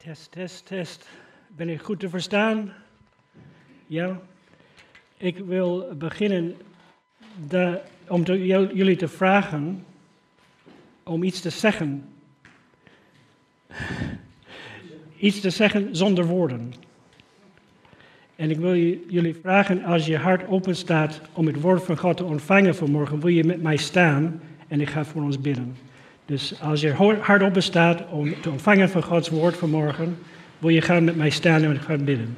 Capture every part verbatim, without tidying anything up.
Test, test, test. Ben ik goed te verstaan? Ja. Ik wil beginnen de, om te, jullie te vragen om iets te zeggen. Iets te zeggen zonder woorden. En ik wil jullie vragen, als je hart open staat om het woord van God te ontvangen vanmorgen, wil je met mij staan en ik ga voor ons bidden. Dus als je hart open staat om te ontvangen van Gods woord vanmorgen, wil je gaan met mij staan en ik ga bidden.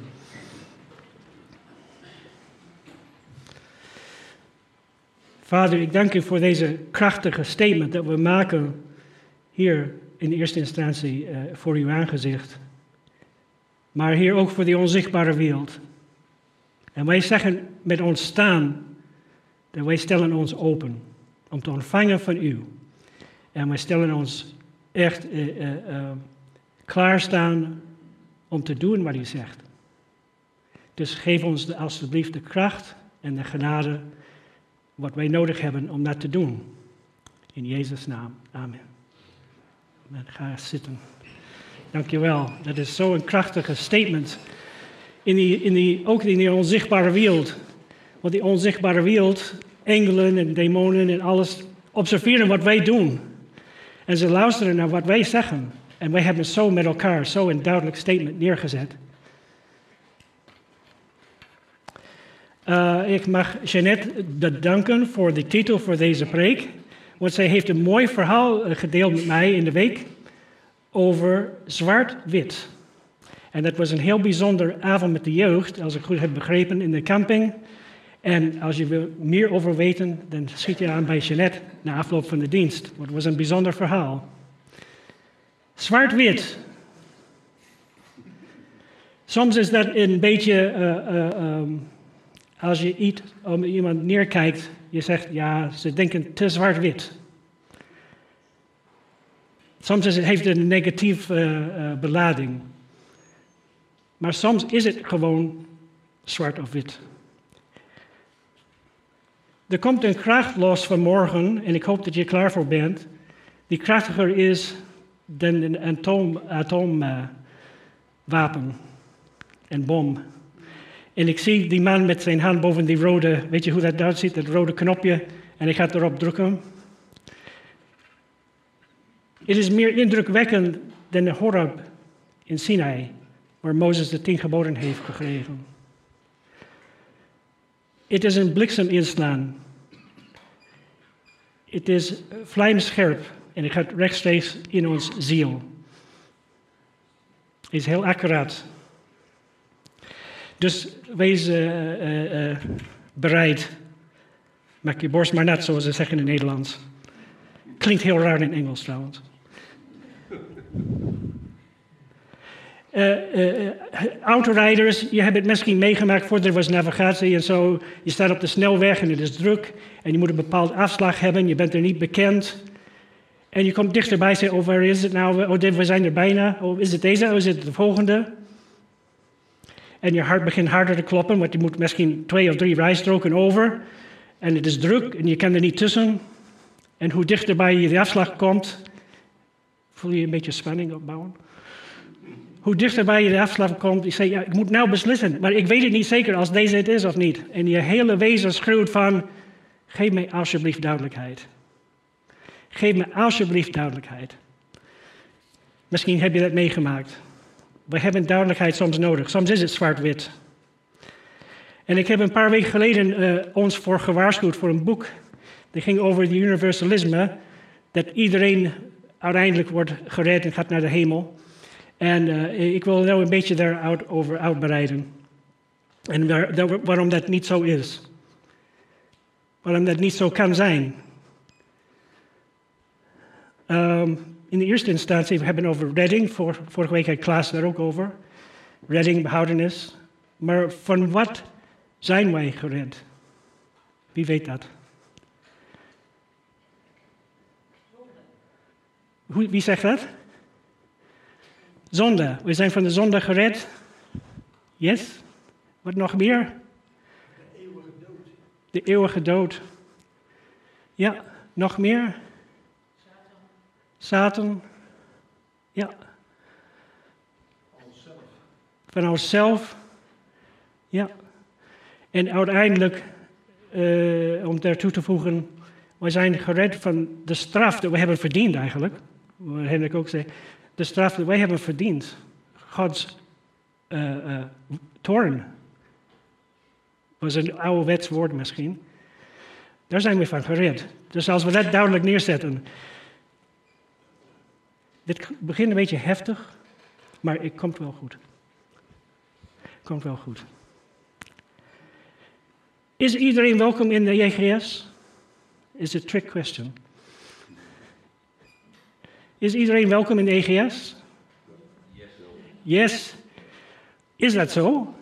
Vader, ik dank u voor deze krachtige statement dat we maken hier in eerste instantie uh, voor uw aangezicht. Maar hier ook voor die onzichtbare wereld. En wij zeggen met ons staan, dat wij stellen ons open om te ontvangen van u. En wij stellen ons echt uh, uh, uh, klaarstaan om te doen wat u zegt. Dus geef ons de, alsjeblieft de kracht en de genade wat wij nodig hebben om dat te doen. In Jezus' naam. Amen. Amen. Ga zitten. Dankjewel. Dat is zo'n krachtige statement. In die, in die, ook in die onzichtbare wereld. Want die onzichtbare wereld, engelen en demonen en alles, observeren wat wij doen. En ze luisteren naar wat wij zeggen. En wij hebben zo met elkaar zo een duidelijk statement neergezet. Uh, ik mag Jeanette bedanken voor de titel voor deze preek. Want zij heeft een mooi verhaal gedeeld met mij in de week over zwart-wit. En dat was een heel bijzonder avond met de jeugd, als ik goed heb begrepen, in de camping. En als je wil meer over weten, dan schiet je aan bij Jeanette na afloop van de dienst. Want het was een bijzonder verhaal. Zwart-wit. Soms is dat een beetje, uh, uh, um, als je iets om iemand neerkijkt, je zegt, ja, ze denken te zwart-wit. Soms is het, heeft het een negatieve uh, uh, belading. Maar soms is het gewoon zwart of wit. Er komt een kracht los vanmorgen, en ik hoop dat je er klaar voor bent, die krachtiger is dan een atoom, atoomwapen uh, en bom. En ik zie die man met zijn hand boven die rode, weet je hoe dat eruit ziet, dat rode knopje, en hij gaat erop drukken. Het is meer indrukwekkend dan de Horeb in Sinai, waar Mozes de tien geboden heeft gekregen. Het is een bliksem inslaan. Het is vlijmscherp en het gaat rechtstreeks in ons ziel. Het is heel accuraat. Dus wees uh, uh, uh, bereid. Maak je borst maar nat, zoals ze zeggen in het Nederlands. Klinkt heel raar in het Engels trouwens. Uh, uh, autorijders, je hebt het misschien meegemaakt voordat er was navigatie en zo. Je staat op de snelweg en het is druk en je moet een bepaald afslag hebben. Je bent er niet bekend. En je komt dichterbij en zegt, oh, waar is het nou? Oh, we zijn er bijna. Oh, is het deze? Oh, is het de volgende? En je hart begint harder te kloppen, want je moet misschien twee of drie rijstroken over. En het is druk en je kan er niet tussen. En hoe dichterbij je de afslag komt, voel je een beetje spanning opbouwen. Hoe dichterbij je de afslag komt, je zegt, ja, ik moet nou beslissen, maar ik weet het niet zeker als deze het is of niet. En je hele wezen schreeuwt van, geef mij alsjeblieft duidelijkheid. Geef me alsjeblieft duidelijkheid. Misschien heb je dat meegemaakt. We hebben duidelijkheid soms nodig. Soms is het zwart-wit. En ik heb een paar weken geleden uh, ons voor gewaarschuwd voor een boek. Dat ging over het universalisme. Dat iedereen uiteindelijk wordt gered en gaat naar de hemel. En uh, ik wil nou een beetje daarover uitbreiden. En waar, daar, waarom dat niet zo is. Waarom dat niet zo kan zijn. Um, in de eerste instantie, we hebben het over redding. Vor, vorige week had Klaas daar ook over. Redding, behoudenis. Maar van wat zijn wij gered? Wie weet dat? Hoe, wie zegt dat? Zonde. We zijn van de zonde gered. Yes. Wat nog meer? De eeuwige dood. De eeuwige dood. Ja, nog meer? Satan. Ja. van onszelf. Ja. En uiteindelijk, uh, om daartoe te voegen, wij zijn gered van de straf die we hebben verdiend eigenlijk. Wat Hendrik ook zei, de straf die wij hebben verdiend. Gods uh, uh, toorn. Was een ouderwets woord misschien. Daar zijn we van gered. Dus als we dat duidelijk neerzetten. Dit begint een beetje heftig, maar het komt wel goed. Het komt wel goed. Is iedereen welkom in de J G S? Is a trick question. Is iedereen welkom in de E G S? Yes. Is dat zo?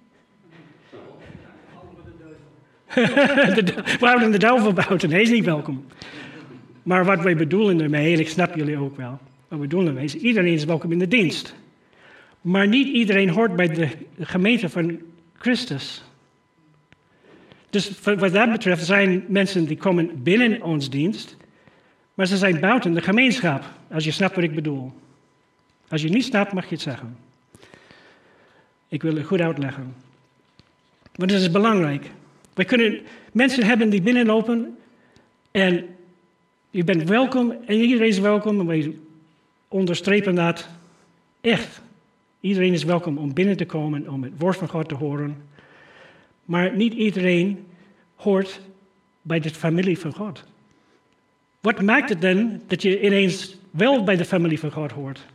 We houden de duivel buiten. Hij is niet welkom. Maar wat wij bedoelen ermee, en ik snap jullie ook wel. Wat we bedoelen ermee is, iedereen is welkom in de dienst. Maar niet iedereen hoort bij de gemeente van Christus. Dus wat dat betreft zijn mensen die komen binnen ons dienst, maar ze zijn buiten de gemeenschap, als je snapt wat ik bedoel. Als je het niet snapt, mag je het zeggen. Ik wil het goed uitleggen. Want het is belangrijk. We kunnen mensen hebben die binnenlopen en je bent welkom en iedereen is welkom. En wij onderstrepen dat echt. Iedereen is welkom om binnen te komen, om het woord van God te horen. Maar niet iedereen hoort bij de familie van God. Wat maakt het dan dat je ineens wel bij de familie van God hoort?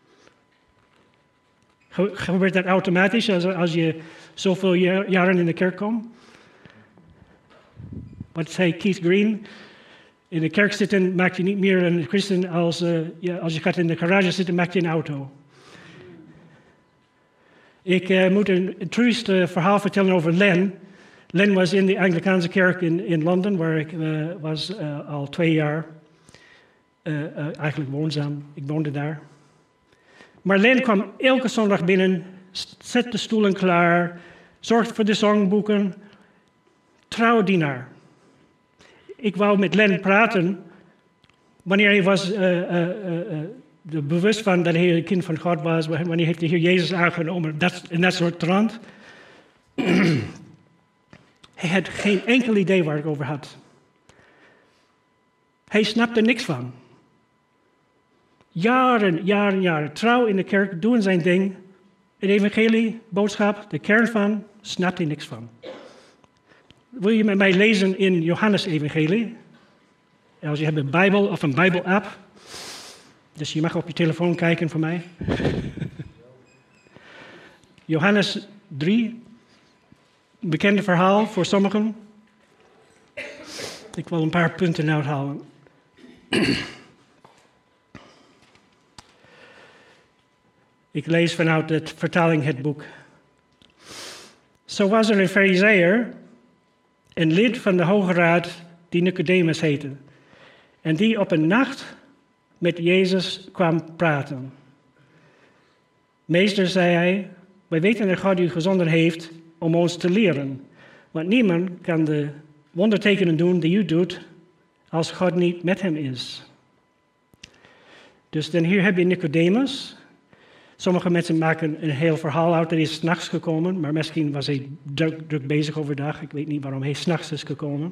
Gebeurt dat automatisch als, als je zoveel jaren in de kerk komt? Wat zei Keith Green? In de kerk zitten maakt je niet meer een christen als, uh, ja, als je gaat in de garage zitten, maakt je een auto. Ik uh, moet een, een triest uh, verhaal vertellen over Len. Len was in de Anglikaanse kerk in, in Londen, waar ik uh, was uh, al twee jaar. Uh, uh, eigenlijk woonzaam, ik woonde daar. Maar Len kwam elke zondag binnen, zet de stoelen klaar, zorgde voor de zongboeken. Trouwdienaar. Ik wou met Len praten, wanneer hij was uh, uh, uh, uh, bewust van dat hij een kind van God was, wanneer heeft de Heer Jezus aangenomen, dat, in dat soort trant. Hij had geen enkel idee waar ik het over had. Hij snapte niks van. Jaren, jaren, jaren. Trouw in de kerk, doen zijn ding. Het evangelie, boodschap, de kern van, snapt hij niks van. Wil je met mij lezen in Johannes evangelie? Als je hebt een Bijbel of een Bijbel-app. Dus je mag op je telefoon kijken voor mij. Johannes drie. Een bekende verhaal voor sommigen. Ik wil een paar punten uithalen. Ik lees vanuit de vertaling het boek. Zo was er een Farizeeër, een lid van de Hoge Raad, die Nicodemus heette. En die op een nacht met Jezus kwam praten. Meester, zei hij, wij weten dat God u gezonden heeft om ons te leren. Want niemand kan de wondertekenen doen die u doet, als God niet met hem is. Dus dan hier heb je Nicodemus. Sommige mensen maken een heel verhaal uit, hij is 's nachts gekomen, maar misschien was hij druk, druk bezig overdag. Ik weet niet waarom hij 's nachts is gekomen.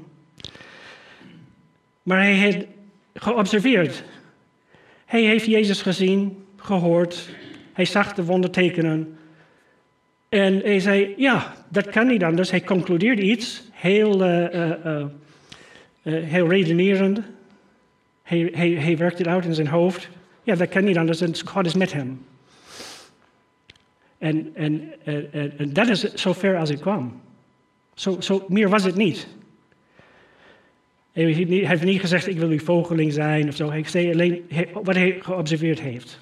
Maar hij heeft geobserveerd. Hij heeft Jezus gezien, gehoord. Hij zag de wondertekenen. En hij zei, ja, dat kan niet anders. Hij concludeerde iets, heel, uh, uh, uh, uh, heel redenerend. Hij, hij, hij werkte het uit in zijn hoofd. Ja, dat kan niet anders, en God is met hem. En, en, en, en dat is zover als ik kwam. Zo, zo meer was het niet. Hij heeft niet gezegd, ik wil uw vogeling zijn of zo. Hij zei alleen wat hij geobserveerd heeft.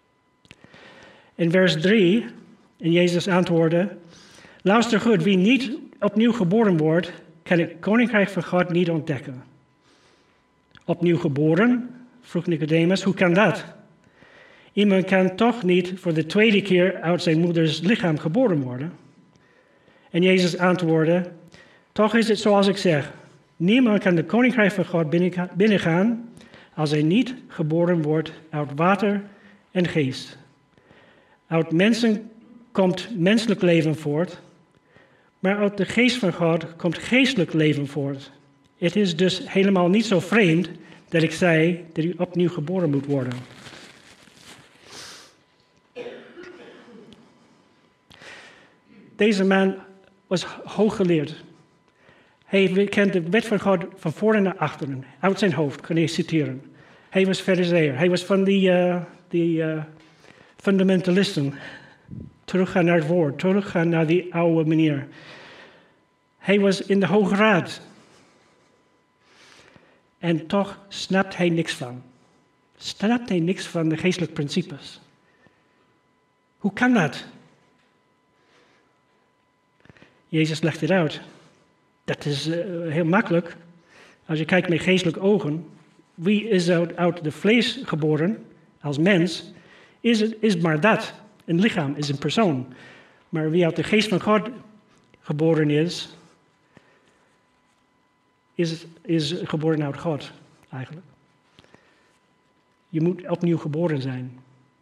In vers drie, en Jezus antwoordde, luister goed, wie niet opnieuw geboren wordt, kan het koninkrijk van God niet ontdekken. Opnieuw geboren, vroeg Nicodemus, hoe kan dat? Iemand kan toch niet voor de tweede keer uit zijn moeders lichaam geboren worden? En Jezus antwoordde, toch is het zoals ik zeg. Niemand kan de koninkrijk van God binnengaan als hij niet geboren wordt uit water en geest. Uit mensen komt menselijk leven voort, maar uit de geest van God komt geestelijk leven voort. Het is dus helemaal niet zo vreemd dat ik zei dat u opnieuw geboren moet worden. Deze man was hooggeleerd. Hij kent de wet van God van voren naar achteren. Uit zijn hoofd, kan je citeren. Hij was fariseer. Hij was van die, uh, die uh, fundamentalisten. Teruggaan naar het woord. Teruggaan naar die oude manier. Hij was in de Hoge Raad. En toch snapt hij niks van. Snapt hij niks van de geestelijke principes. Hoe kan dat? Jezus legt het uit. Dat is uh, heel makkelijk. Als je kijkt met geestelijke ogen. Wie is uit, uit de vlees geboren als mens? Is, het, is maar dat. Een lichaam is een persoon. Maar wie uit de geest van God geboren is, is, is geboren uit God eigenlijk. Je moet opnieuw geboren zijn.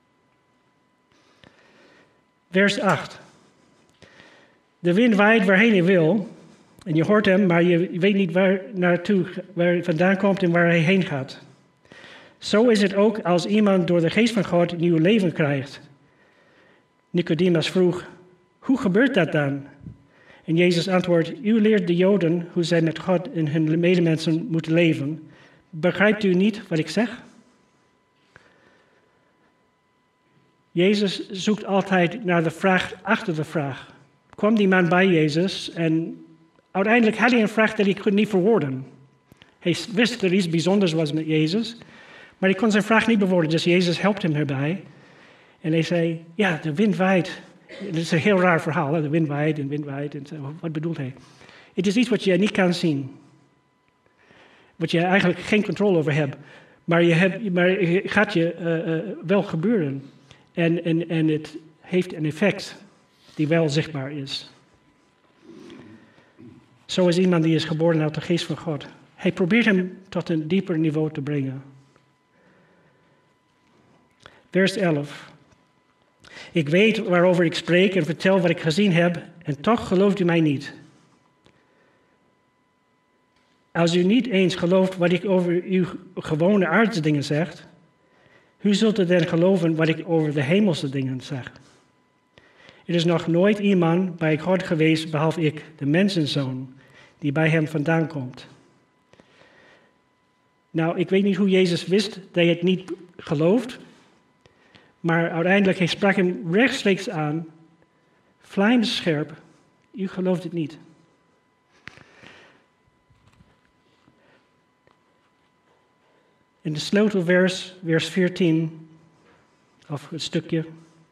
Vers acht. De wind waait waarheen hij wil. En je hoort hem, maar je weet niet waar naartoe, waar hij vandaan komt en waar hij heen gaat. Zo is het ook als iemand door de geest van God nieuw leven krijgt. Nicodemus vroeg, hoe gebeurt dat dan? En Jezus antwoordt, u leert de Joden hoe zij met God en hun medemensen moeten leven. Begrijpt u niet wat ik zeg? Jezus zoekt altijd naar de vraag achter de vraag. Kwam die man bij Jezus en uiteindelijk had hij een vraag die hij niet verwoorden. Hij wist dat er iets bijzonders was met Jezus, maar hij kon zijn vraag niet bewoorden, dus Jezus helpt hem erbij. En hij zei, ja, de wind waait. Het is een heel raar verhaal, hè? De wind waait en de wind waait. En zo. Wat bedoelt hij? Het is iets wat je niet kan zien. Wat je eigenlijk geen controle over hebt. Maar, je hebt, maar het gaat je uh, uh, wel gebeuren. En, en, en het heeft een effect die wel zichtbaar is. Zo is iemand die is geboren uit de geest van God. Hij probeert hem tot een dieper niveau te brengen. Vers elf. Ik weet waarover ik spreek en vertel wat ik gezien heb, en toch gelooft u mij niet. Als u niet eens gelooft wat ik over uw gewone aardse dingen zeg, hoe zult u dan geloven wat ik over de hemelse dingen zeg? Er is nog nooit iemand bij God geweest, behalve ik, de mensenzoon, die bij hem vandaan komt. Nou, ik weet niet hoe Jezus wist dat hij het niet gelooft, maar uiteindelijk hij sprak hem rechtstreeks aan, vlijmscherp, u gelooft het niet. In de sleutelvers, vers veertien, of het stukje.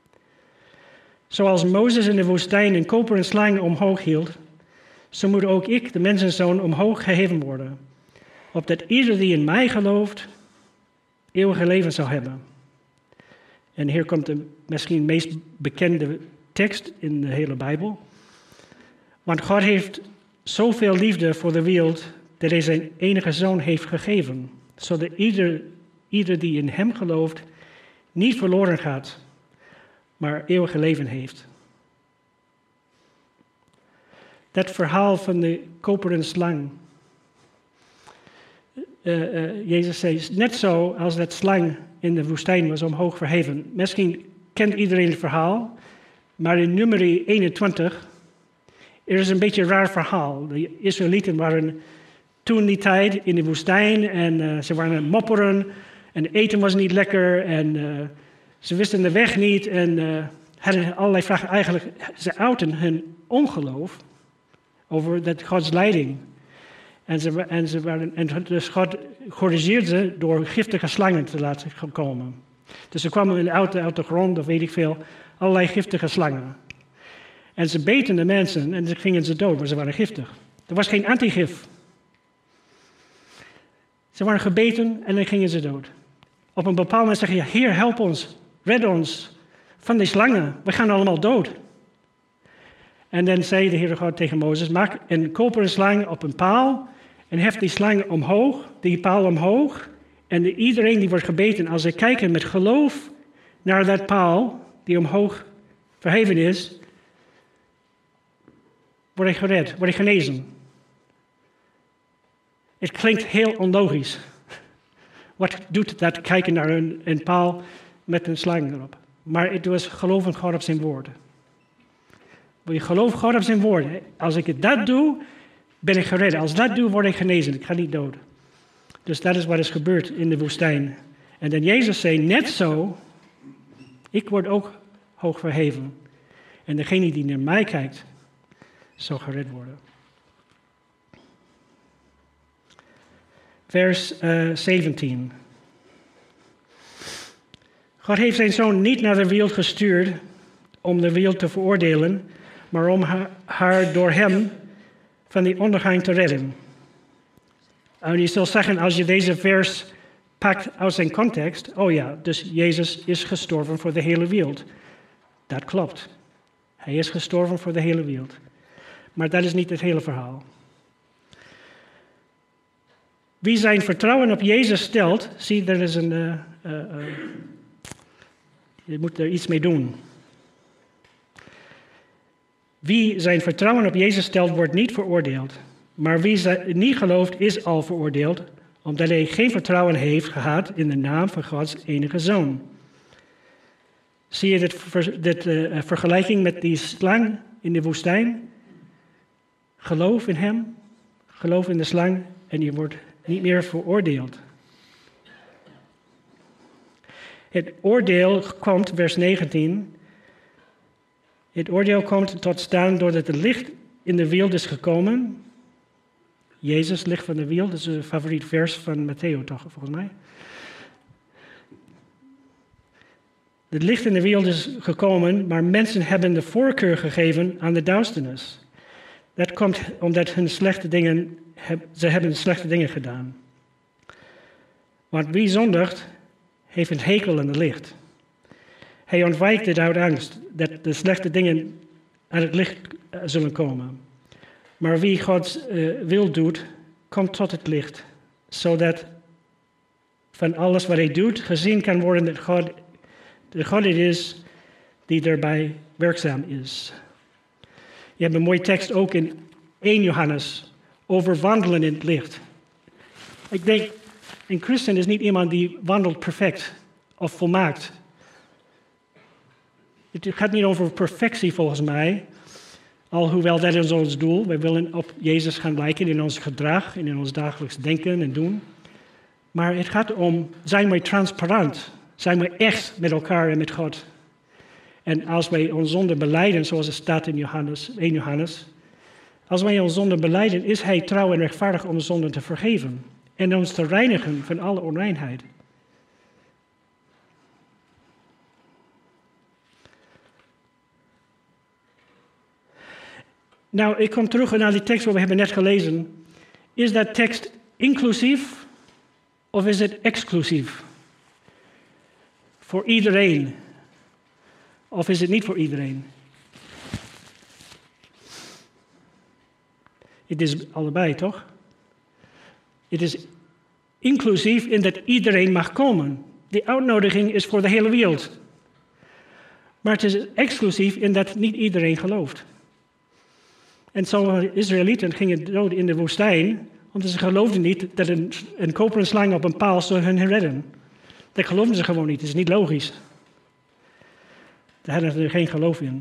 Zoals Mozes in de woestijn een koperen slang omhoog hield, zo moet ook ik, de mensenzoon, omhoog geheven worden, opdat ieder die in mij gelooft, eeuwige leven zou hebben. En hier komt de misschien meest bekende tekst in de hele Bijbel. Want God heeft zoveel liefde voor de wereld, dat hij zijn enige zoon heeft gegeven, zodat ieder, ieder die in hem gelooft, niet verloren gaat, maar eeuwige leven heeft. Dat verhaal van de koperen slang. Uh, uh, Jezus zei, net zo als dat slang in de woestijn was omhoog verheven. Misschien kent iedereen het verhaal, maar in nummer eenentwintig, er is een beetje een raar verhaal. De Israëlieten waren toen die tijd in de woestijn en uh, ze waren aan het mopperen en het eten was niet lekker en uh, ze wisten de weg niet en uh, hadden allerlei vragen. Eigenlijk, ze uiten hun ongeloof over dat Gods leiding. En, ze, en, ze waren, en dus God corrigeerde ze door giftige slangen te laten komen. Dus ze kwamen uit de, uit de grond, of weet ik veel, allerlei giftige slangen. En ze beten de mensen en ze gingen ze dood, maar ze waren giftig. Er was geen antigif. Ze waren gebeten en dan gingen ze dood. Op een bepaald moment zeggen je, Heer, help ons, red ons van die slangen. We gaan allemaal dood. En dan zei de Heere God tegen Mozes, maak een koperen slang op een paal en hef die slang omhoog, die paal omhoog. En de, iedereen die wordt gebeten, als ze kijken met geloof naar dat paal die omhoog verheven is, word je gered, word je genezen. Het klinkt heel onlogisch. Wat doet dat kijken naar een, een paal met een slang erop? Maar het was geloven God op zijn woord. Wil je geloven God op zijn woord? Als ik dat doe, ben ik gered. Als dat doe, word ik genezen. Ik ga niet dood. Dus dat is wat is gebeurd in de woestijn. En dan Jezus zei, net zo, ik word ook hoog verheven. En degene die naar mij kijkt, zal gered worden. Vers uh, zeventien. God heeft zijn zoon niet naar de wereld gestuurd om de wereld te veroordelen, maar om haar, haar door hem van die ondergang te redden. En je zult zeggen, als je deze vers pakt uit zijn context, oh ja, dus Jezus is gestorven voor de hele wereld. Dat klopt. Hij is gestorven voor de hele wereld. Maar dat is niet het hele verhaal. Wie zijn vertrouwen op Jezus stelt, zie, er is een, uh, uh, uh, je moet er iets mee doen. Wie zijn vertrouwen op Jezus stelt, wordt niet veroordeeld. Maar wie niet gelooft, is al veroordeeld, omdat hij geen vertrouwen heeft gehad in de naam van Gods enige Zoon. Zie je dit, ver, dit uh, vergelijking met die slang in de woestijn? Geloof in hem, geloof in de slang en je wordt niet meer veroordeeld. Het oordeel komt, vers negentien. Het oordeel komt tot staan doordat het licht in de wereld is gekomen. Jezus, licht van de wereld, dat is een favoriet vers van Matthäus toch, volgens mij. Het licht in de wereld is gekomen, maar mensen hebben de voorkeur gegeven aan de duisternis. Dat komt omdat hun slechte dingen, ze hebben slechte dingen gedaan. Want wie zondigt, heeft een hekel aan het licht. Hij ontwijkt het uit angst dat de slechte dingen aan het licht zullen komen. Maar wie Gods uh, wil doet, komt tot het licht, zodat van alles wat hij doet gezien kan worden dat God de God het is die daarbij werkzaam is. Je hebt een mooie tekst ook in eerste Johannes over wandelen in het licht. Ik denk, een christen is niet iemand die wandelt perfect of volmaakt. Het gaat niet over perfectie volgens mij, alhoewel dat is ons doel. Wij willen op Jezus gaan lijken in ons gedrag en in ons dagelijks denken en doen. Maar het gaat om, zijn wij transparant? Zijn wij echt met elkaar en met God? En als wij onze zonde belijden, zoals het staat in Johannes, eerste Johannes. Als wij onze zonde belijden, is hij trouw en rechtvaardig om de zonde te vergeven. En ons te reinigen van alle onreinheid. Nou, ik kom terug naar die tekst wat we hebben net gelezen. Is dat tekst inclusief of is het exclusief? Voor iedereen? Of is het niet voor iedereen? Het is allebei, toch? Het is inclusief in dat iedereen mag komen. Die uitnodiging is voor de hele wereld. Maar het is exclusief in dat niet iedereen gelooft. En sommige Israëlieten gingen dood in de woestijn, omdat ze geloofden niet dat een, een koperen slang op een paal zou hun redden. Dat geloofden ze gewoon niet, dat is niet logisch. Daar hadden ze geen geloof in.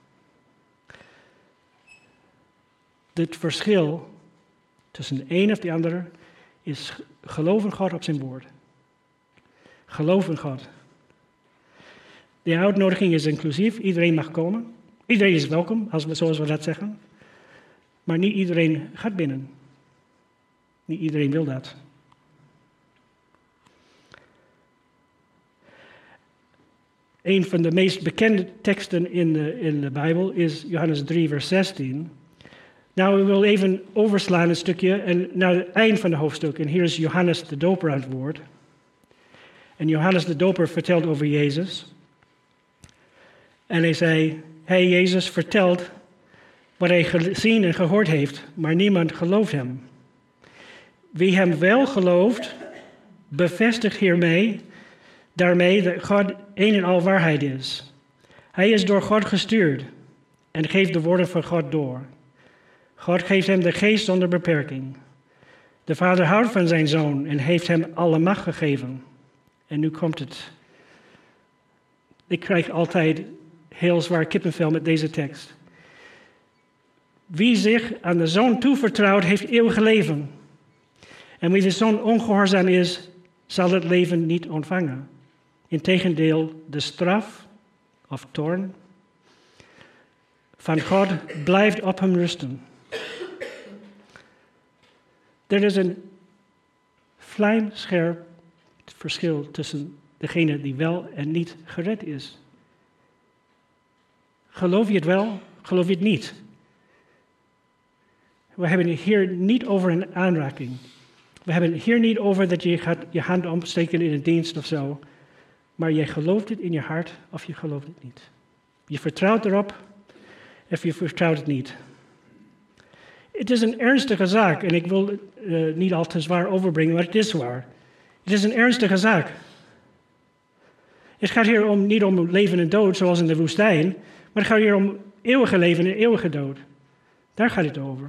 Het verschil tussen de een of de ander is geloof in God op zijn woord. Geloof in God. De uitnodiging is inclusief, iedereen mag komen. Iedereen is welkom, als we, zoals we dat zeggen. Maar niet iedereen gaat binnen. Niet iedereen wil dat. Een van de meest bekende teksten in de, in de Bijbel is Johannes drie, vers zestien. Nou, we willen even overslaan een stukje en naar het eind van het hoofdstuk. En hier is Johannes de Doper aan het woord. En Johannes de Doper vertelt over Jezus. En hij zei, hij Jezus vertelt wat hij gezien en gehoord heeft, maar niemand gelooft hem. Wie hem wel gelooft, bevestigt hiermee, daarmee dat God een en al waarheid is. Hij is door God gestuurd en geeft de woorden van God door. God geeft hem de geest zonder beperking. De Vader houdt van zijn Zoon en heeft hem alle macht gegeven. En nu komt het. Ik krijg altijd heel zwaar kippenvel met deze tekst. Wie zich aan de Zoon toevertrouwt, heeft eeuwig leven. En wie de Zoon ongehoorzaam is, zal het leven niet ontvangen. Integendeel, de straf of toorn van God blijft op hem rusten. Er is een vlijmscherp verschil tussen degene die wel en niet gered is. Geloof je het wel, geloof je het niet? We hebben het hier niet over een aanraking. We hebben het hier niet over dat je gaat je hand opsteken in een dienst of zo. Maar je gelooft het in je hart of je gelooft het niet. Je vertrouwt erop of je vertrouwt het niet. Het is een ernstige zaak en ik wil het uh, niet al te zwaar overbrengen, maar het is zwaar. Het is een ernstige zaak. Het gaat hier om, niet om leven en dood zoals in de woestijn, maar het gaat hier om eeuwige leven en eeuwige dood. Daar gaat het over.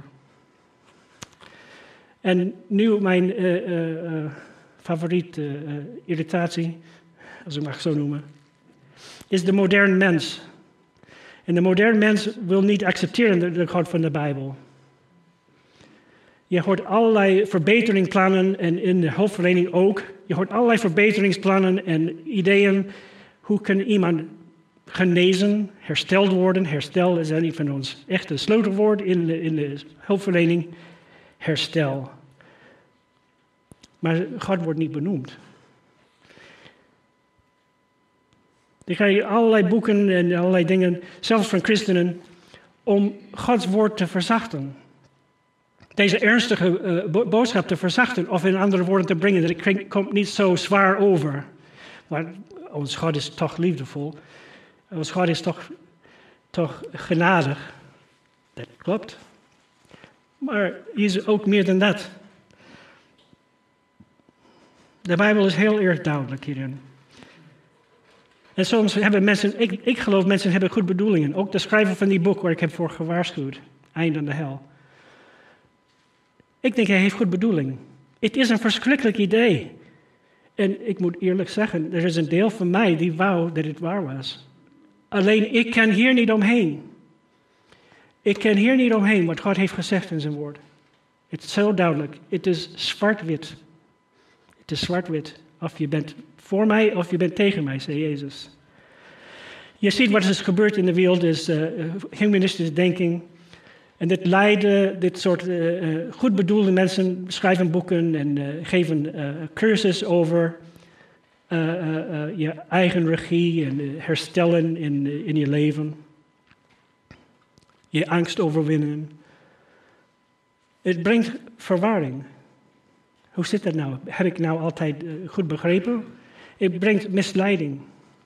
En nu mijn uh, uh, uh, favoriete uh, irritatie, als ik mag zo noemen, is de moderne mens. En de moderne mens wil niet accepteren de, de God van de Bijbel. Je hoort allerlei verbeteringsplannen en in de hulpverlening ook. Je hoort allerlei verbeteringsplannen en ideeën. Hoe kan iemand genezen, hersteld worden? Herstel is een van ons echte sleutelwoord in de, in de hulpverlening. Herstel. Maar God wordt niet benoemd. Er krijg allerlei boeken en allerlei dingen, zelfs van christenen, om Gods woord te verzachten. Deze ernstige uh, boodschap te verzachten of in andere woorden te brengen. Dat het komt niet zo zwaar over. Maar ons God is toch liefdevol. Ons God is toch, toch genadig. Dat klopt. Maar hij is ook meer dan dat. De Bijbel is heel erg duidelijk hierin. En soms hebben mensen, ik, ik geloof mensen hebben goede bedoelingen. Ook de schrijver van die boek waar ik heb voor gewaarschuwd. Eind aan de hel. Ik denk hij heeft goede bedoeling. Het is een verschrikkelijk idee. En ik moet eerlijk zeggen, er is een deel van mij die wou dat het waar was. Alleen ik kan hier niet omheen. Ik kan hier niet omheen wat God heeft gezegd in zijn woord. Het is zo duidelijk. Het is zwart-wit. Het is zwart-wit. Of je bent voor mij of je bent tegen mij, zei Jezus. Je ziet wat er is gebeurd in de wereld, is uh, humanistische denking. En dit leiden, dit soort uh, uh, goed bedoelde mensen schrijven boeken en uh, geven uh, cursus over uh, uh, uh, je eigen regie en uh, herstellen in, uh, in je leven. Je angst overwinnen. Het brengt verwarring. Hoe zit dat nou? Heb ik nou altijd uh, goed begrepen? Het brengt misleiding.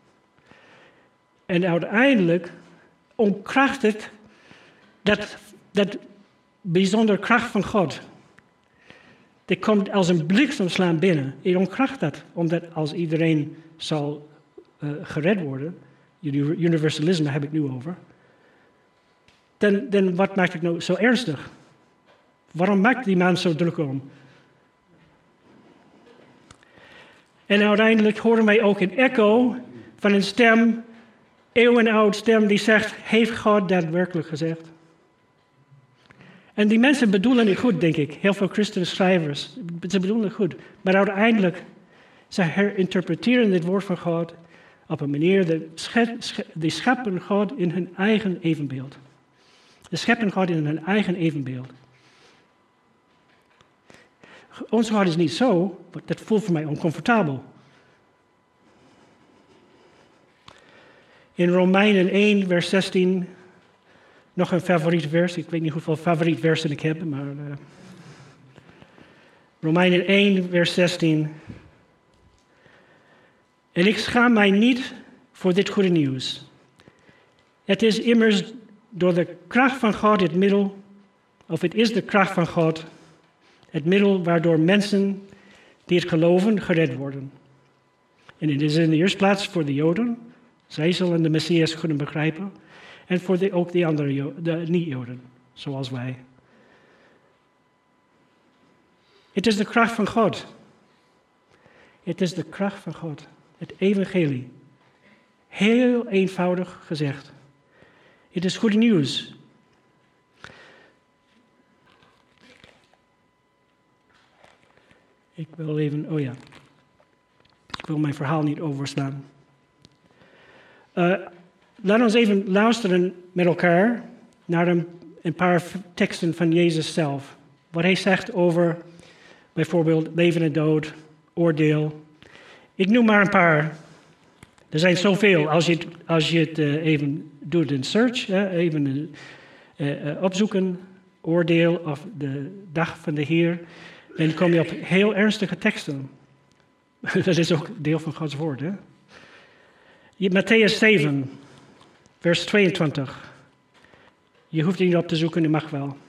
En uiteindelijk ontkracht het dat, dat bijzondere kracht van God. Die komt als een bliksemslaan binnen. Het ontkracht dat, omdat als iedereen zal uh, gered worden, universalisme heb ik nu over, dan, dan wat maakt het nou zo ernstig? Waarom maakt die man zo druk om? En uiteindelijk horen wij ook een echo van een stem, eeuwenoud stem, die zegt, heeft God daadwerkelijk gezegd? En die mensen bedoelen het goed, denk ik. Heel veel christenen schrijvers, ze bedoelen het goed. Maar uiteindelijk, ze herinterpreteren dit woord van God op een manier, de, die scheppen God in hun eigen evenbeeld. De scheppen God in hun eigen evenbeeld. Onze God is niet zo, dat voelt voor mij oncomfortabel. In Romeinen één, vers zestien, nog een favoriet vers. Ik weet niet hoeveel favoriet versen ik heb, maar... Uh, Romeinen één, vers zestien. En ik schaam mij niet voor dit goede nieuws. Het is immers door de kracht van God het middel, of het is de kracht van God, het middel waardoor mensen die het geloven gered worden. En het is in de eerste plaats voor de Joden, Zij zullen de Messias kunnen begrijpen. En voor de, ook de andere Jo- de niet-Joden, zoals wij. Het is de kracht van God. Het is de kracht van God. Het evangelie. Heel eenvoudig gezegd. Het is goed nieuws. Ik wil even, oh ja. Ik wil mijn verhaal niet overslaan. Uh, laten we even luisteren met elkaar naar een, een paar teksten van Jezus zelf. Wat hij zegt over bijvoorbeeld leven en dood, oordeel. Ik noem maar een paar. Er zijn zoveel. Als je het, als je het uh, even doet in search, hè, even uh, uh, opzoeken, oordeel of de dag van de Heer, dan kom je op heel ernstige teksten. Dat is ook deel van Gods woord. Hè? Matthäus zeven, vers tweeëntwintig. Je hoeft er niet op te zoeken, u mag wel.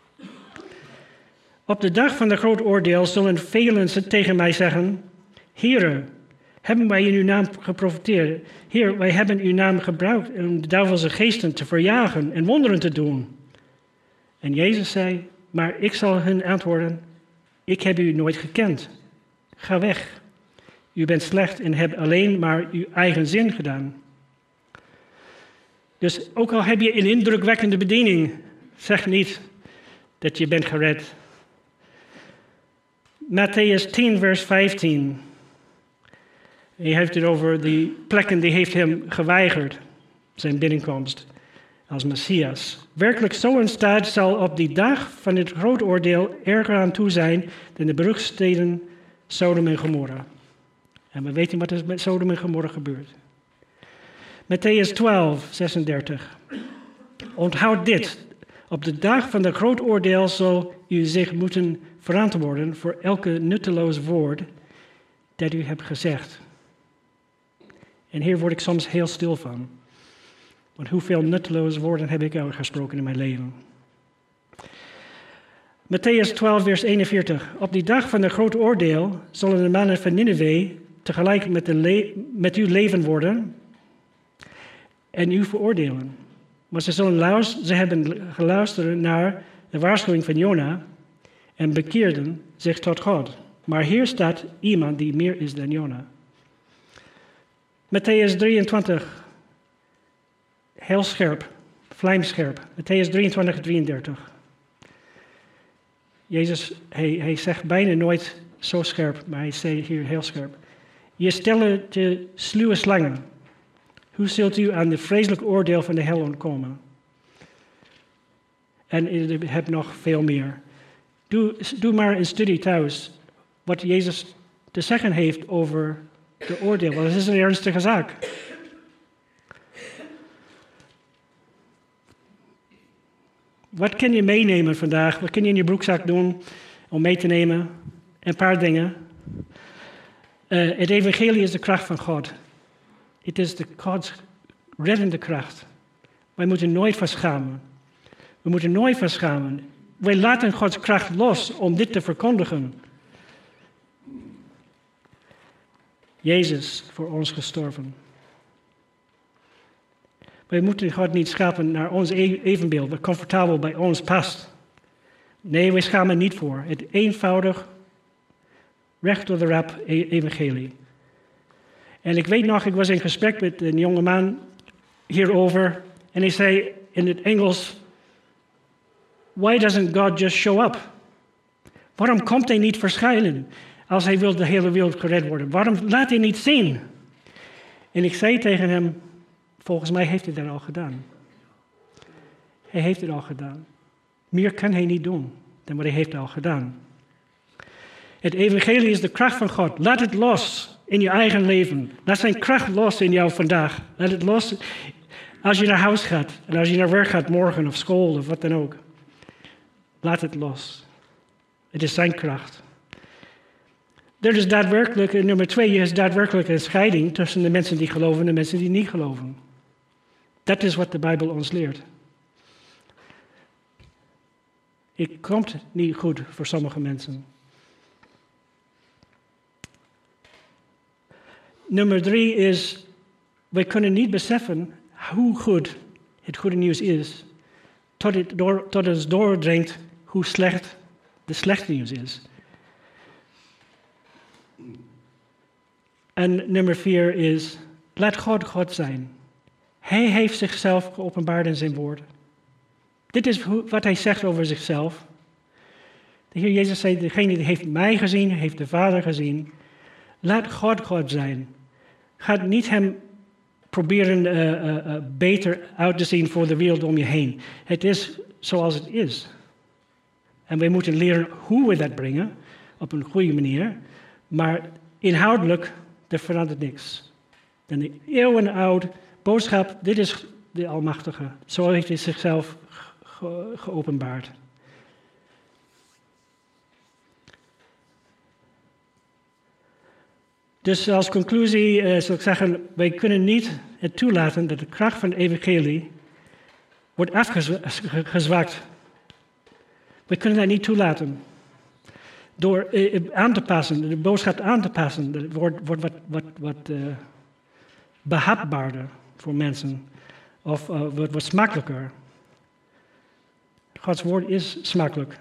Op de dag van de groot oordeel zullen velen tegen mij zeggen: Heere, hebben wij in uw naam geprofiteerd? Heer, wij hebben uw naam gebruikt om de duivelse geesten te verjagen en wonderen te doen. En Jezus zei: Maar ik zal hun antwoorden: Ik heb u nooit gekend. Ga weg. U bent slecht en hebt alleen maar uw eigen zin gedaan. Dus ook al heb je een indrukwekkende bediening, zeg niet dat je bent gered. Matthäus tien, vers vijftien. Hij heeft het over die plekken die heeft hem geweigerd, zijn binnenkomst als Messias. Werkelijk zo'n staat zal op die dag van het groot oordeel erger aan toe zijn dan de beruchtsteden Sodom en Gomorra. En we weten wat er met Sodom en Gomorra gebeurt. Matthäus twaalf, zesendertig. Onthoud dit. Op de dag van de groot oordeel zal u zich moeten verantwoorden voor elke nutteloos woord dat u hebt gezegd. En hier word ik soms heel stil van. Want hoeveel nutteloze woorden heb ik al gesproken in mijn leven? Matthäus twaalf, vers eenenveertig. Op die dag van de groot oordeel zullen de mannen van Nineveh tegelijk met, de le- met u leven worden en u veroordelen. Maar ze, zullen luisteren, ze hebben geluisterd naar de waarschuwing van Jona en bekeerden zich tot God. Maar hier staat iemand die meer is dan Jona. Matthäus drieëntwintig, heel scherp, vlijmscherp. Matthäus drieëntwintig, drieëndertig. Jezus, hij, hij zegt bijna nooit zo scherp, maar hij zei hier heel scherp. Je stellen te sluwe slangen. Hoe zult u aan de vreselijk oordeel van de hel ontkomen? En je hebt nog veel meer. Doe, doe maar een studie thuis. Wat Jezus te zeggen heeft over de oordeel. Want het is een ernstige zaak. Wat kun je meenemen vandaag? Wat kun je in je broekzak doen om mee te nemen? Een paar dingen. Uh, het evangelie is de kracht van God. Het is de Gods reddende kracht. Wij moeten nooit van schamen. We moeten nooit van schamen. Wij laten Gods kracht los om dit te verkondigen. Jezus voor ons gestorven. Wij moeten God niet schapen naar ons evenbeeld, wat comfortabel bij ons past. Nee, wij schamen niet voor. Het eenvoudig, recht door de rap evangelie. En ik weet nog, ik was in gesprek met een jonge man hierover. En hij zei in het Engels: Why doesn't God just show up? Waarom komt hij niet verschijnen als hij wil de hele wereld gered worden? Waarom laat hij niet zien? En ik zei tegen hem: volgens mij heeft hij dat al gedaan. Hij heeft het al gedaan. Meer kan hij niet doen dan wat hij heeft al gedaan. Het evangelie is de kracht van God. Laat het los in je eigen leven. Laat zijn kracht los in jou vandaag. Laat het los als je naar huis gaat. En als je naar werk gaat morgen of school of wat dan ook. Laat het los. Het is zijn kracht. Er is daadwerkelijk, nummer twee, er is daadwerkelijk een scheiding tussen de mensen die geloven en de mensen die niet geloven. Dat is wat de Bijbel ons leert. Het komt niet goed voor sommige mensen. Nummer drie is wij kunnen niet beseffen hoe goed het goede nieuws is, tot het, door, tot het ons doordringt hoe slecht de slechte nieuws is. En nummer vier is, laat God God zijn. Hij heeft zichzelf geopenbaard in zijn woord. Dit is wat hij zegt over zichzelf. De Heer Jezus zei, degene die heeft mij gezien, heeft de Vader gezien. Laat God God zijn. Ga niet hem proberen uh, uh, uh, beter uit te zien voor de wereld om je heen. Het is zoals het is. En wij moeten leren hoe we dat brengen, op een goede manier. Maar inhoudelijk, er verandert niks. En de eeuwenoude boodschap, dit is de Almachtige. Zo heeft hij zichzelf ge- geopenbaard. Dus als conclusie uh, zal ik zeggen, wij kunnen niet het toelaten dat de kracht van het evangelie wordt afgezwakt. We kunnen dat niet toelaten. Door uh, aan te passen, de boodschap aan te passen, het wordt, wordt wat, wat, wat uh, behapbaarder voor mensen. Of uh, wordt wat smakelijker. Gods woord is smakelijk.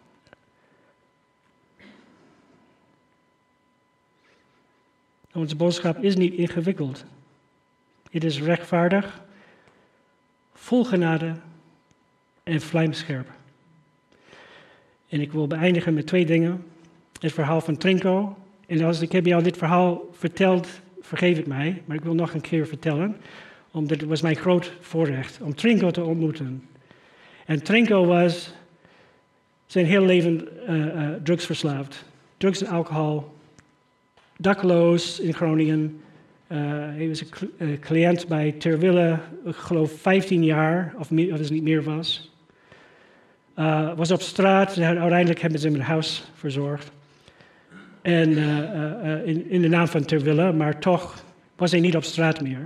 Onze boodschap is niet ingewikkeld. Het is rechtvaardig, vol genade en vlijmscherp. En ik wil beëindigen met twee dingen. Het verhaal van Trinko. En als ik heb jou dit verhaal verteld, vergeef het mij. Maar ik wil nog een keer vertellen. Omdat het was mijn groot voorrecht om Trinko te ontmoeten. En Trinko was zijn hele leven uh, uh, drugsverslaafd. Drugs en alcohol. Dakloos in Groningen. Uh, hij was een uh, cliënt bij Ter Wille, ik geloof vijftien jaar, of, meer, of het niet meer was. Uh, was op straat, uiteindelijk hebben ze hem een huis verzorgd. En uh, uh, in, in de naam van Ter Wille, maar toch was hij niet op straat meer.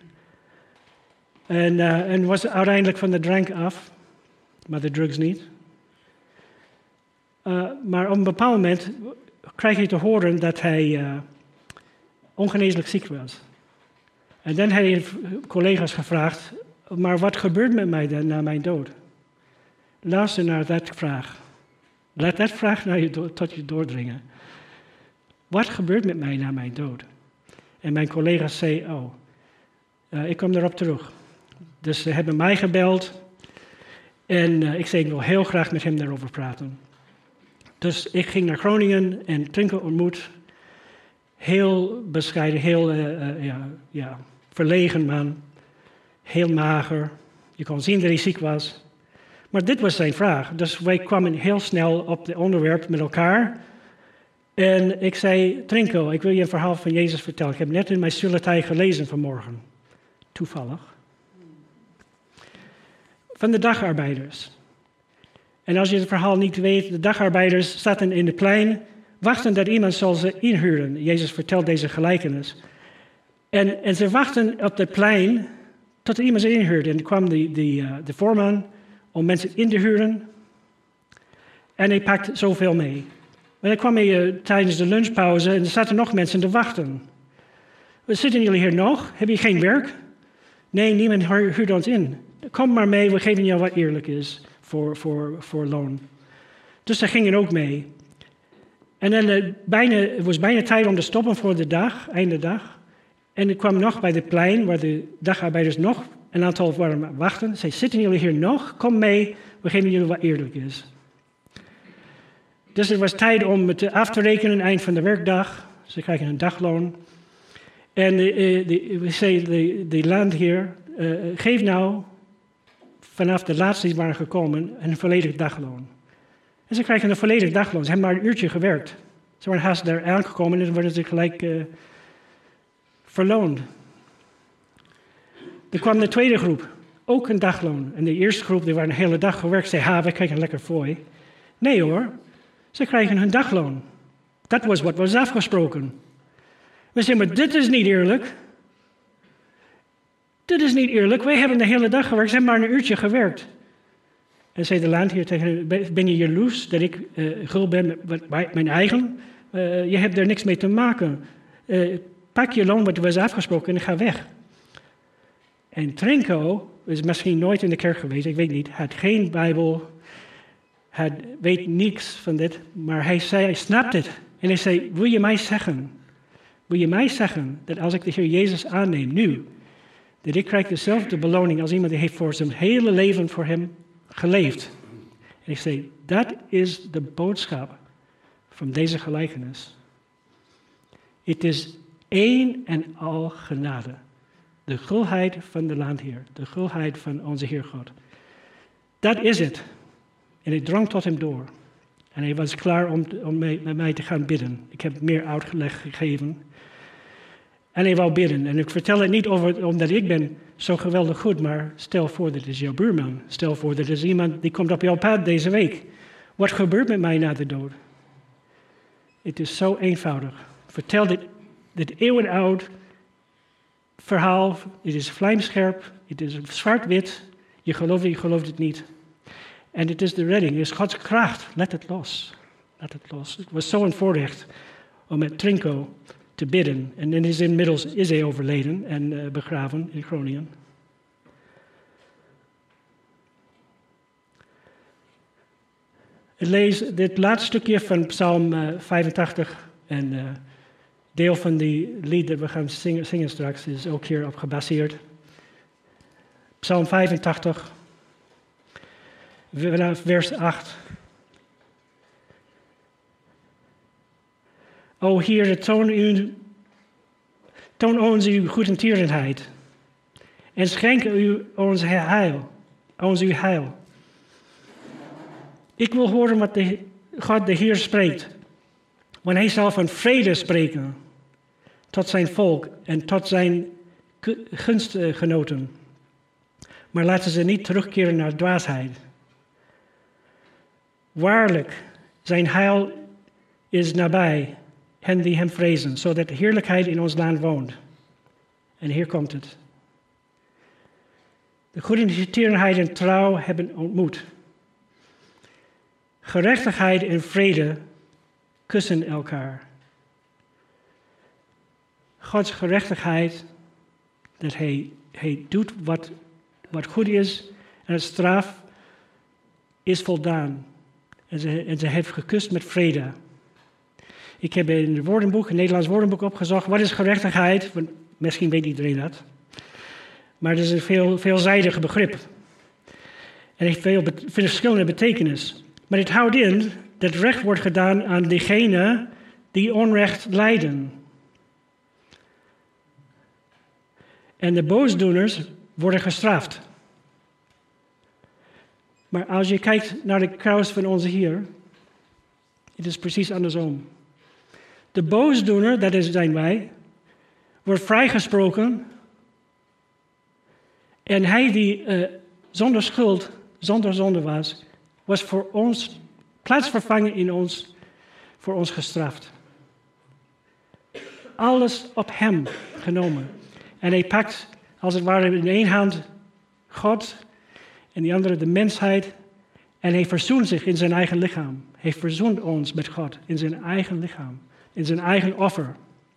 En, uh, en was uiteindelijk van de drank af, maar de drugs niet. Uh, maar op een bepaald moment krijg je te horen dat hij uh, ongeneeslijk ziek was. En dan heb je collega's gevraagd, maar wat gebeurt met mij dan na mijn dood? Luister naar dat vraag. Laat dat vraag naar je do- tot je doordringen. Wat gebeurt met mij na mijn dood? En mijn collega's zeiden, oh, uh, ik kom erop terug. Dus ze hebben mij gebeld en uh, ik zei, ik wil heel graag met hem daarover praten. Dus ik ging naar Groningen en Trinko ontmoet. Heel bescheiden, heel uh, uh, ja, ja, verlegen man. Heel mager. Je kon zien dat hij ziek was. Maar dit was zijn vraag. Dus wij kwamen heel snel op het onderwerp met elkaar. En ik zei, Trinko, ik wil je een verhaal van Jezus vertellen. Ik heb net in mijn Sulatij gelezen vanmorgen. Toevallig. Van de dagarbeiders. En als je het verhaal niet weet, de dagarbeiders zaten in de plein, wachten dat iemand zal ze inhuren. Jezus vertelt deze gelijkenis. En, en ze wachten op het plein tot er iemand ze inhuurde. En er kwam de, de, uh, de voorman om mensen in te huren. En hij pakt zoveel mee. Maar dan kwam hij uh, tijdens de lunchpauze en er zaten nog mensen te wachten. Zitten jullie hier nog? Heb je geen werk? Nee, niemand huurt ons in. Kom maar mee, we geven jou wat eerlijk is. Voor, voor, voor loon. Dus ze gingen ook mee. En dan, uh, bijna, het was bijna tijd om te stoppen voor de dag, einde dag. En ik kwam nog bij het plein, waar de dagarbeiders nog een aantal waren wachten. Ze zitten jullie hier nog? Kom mee, we geven jullie wat eerlijk is. Dus het was tijd om het af te rekenen, eind van de werkdag. Ze krijgen een dagloon. En uh, de, we zei de, de landheer, uh, geef nou vanaf de laatste die waren gekomen een volledig dagloon. En ze krijgen een volledig dagloon. Ze hebben maar een uurtje gewerkt. Ze waren haast daar aangekomen en dan worden ze gelijk uh, verloond. Er kwam de tweede groep, ook een dagloon. En de eerste groep, die waren een hele dag gewerkt, zei, ha, we krijgen lekker fooi. Nee hoor, ze krijgen hun dagloon. Dat was wat was afgesproken. We zeiden, maar dit is niet eerlijk. Dit is niet eerlijk, wij hebben de hele dag gewerkt, ze hebben maar een uurtje gewerkt. En zei de landheer tegen hem, ben je jaloers dat ik uh, gul ben met mijn eigen? Uh, je hebt er niks mee te maken. Uh, pak je loon wat was afgesproken en ga weg. En Trinko is misschien nooit in de kerk geweest, ik weet niet. Hij had geen Bijbel, hij weet niks van dit. Maar hij zei, hij snapt het. En hij zei, wil je mij zeggen, wil je mij zeggen dat als ik de Heer Jezus aanneem nu, dat ik krijg dezelfde beloning als iemand die heeft voor zijn hele leven voor hem geleefd. En ik zei, dat is de boodschap van deze gelijkenis. Het is één en al genade. De gulheid van de landheer. De gulheid van onze Heer God. Dat is het. En ik drong tot hem door. En hij was klaar om, om mee, met mij te gaan bidden. Ik heb meer uitleg gegeven. En hij wou bidden. En ik vertel het niet over, omdat ik ben zo geweldig goed, maar stel voor dat is jouw buurman. Stel voor dat is iemand die komt op jouw pad deze week. Wat gebeurt met mij na de dood? Het is zo eenvoudig. Vertel dit, dit eeuwenoud verhaal. Het is vlijmscherp. Het is zwart-wit. Je gelooft het, je gelooft het niet. En het is de redding. Het is Gods kracht. Let het los. Let het los. Het was zo'n voorrecht om met Trinko te bidden. En in is inmiddels is hij overleden en uh, begraven in Groningen. Ik lees dit laatste stukje van Psalm uh, vijfentachtig. En uh, deel van die lied dat we gaan zingen, zingen straks is ook hierop gebaseerd. Psalm vijfentachtig, vanaf vers acht. O Heer, toon, u, toon ons uw goedertierenheid en schenk u ons heil, ons uw heil. Ik wil horen wat de, God de Heer spreekt, want hij zal van vrede spreken tot zijn volk en tot zijn gunstgenoten. Maar laten ze niet terugkeren naar dwaasheid. Waarlijk, zijn heil is nabij hen die hem vrezen, zodat de heerlijkheid in ons land woont. En hier komt het. De goedertierenheid en trouw hebben ontmoet. Gerechtigheid en vrede kussen elkaar. Gods gerechtigheid, dat hij, hij doet wat, wat goed is en het straf is voldaan. En ze, en ze heeft gekust met vrede. Ik heb in het woordenboek, een Nederlands woordenboek opgezocht, wat is gerechtigheid? Want misschien weet iedereen dat. Maar het is een veel, veelzijdig begrip. En heeft veel be- verschillende betekenis. Maar het houdt in dat recht wordt gedaan aan diegenen die onrecht lijden. En de boosdoeners worden gestraft. Maar als je kijkt naar de kruis van onze Heer, het is precies andersom. De boosdoener, dat is zijn wij, wordt vrijgesproken. En hij die uh, zonder schuld, zonder zonde was, was voor ons plaatsvervangen in ons, voor ons gestraft. Alles op hem genomen. En hij pakt, als het ware, in één hand God en die andere de mensheid. En hij verzoent zich in zijn eigen lichaam. Hij verzoent ons met God in zijn eigen lichaam. In zijn eigen offer.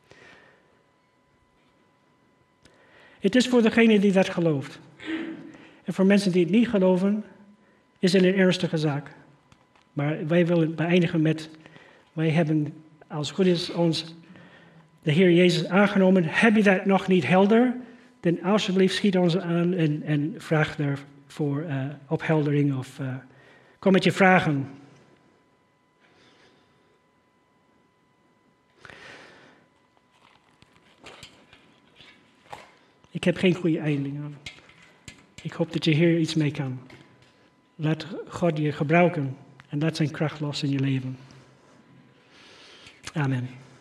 Het is voor degene die dat gelooft. En voor mensen die het niet geloven, is het een ernstige zaak. Maar wij willen beëindigen met, wij hebben als het goed is ons de Heer Jezus aangenomen. Heb je dat nog niet helder? Dan alsjeblieft schiet ons aan en, en vraag daarvoor uh, opheldering of uh, kom met je vragen. Ik heb geen goede eindiging. Ik hoop dat je hier iets mee kan. Laat God je gebruiken en laat zijn kracht los in je leven. Amen.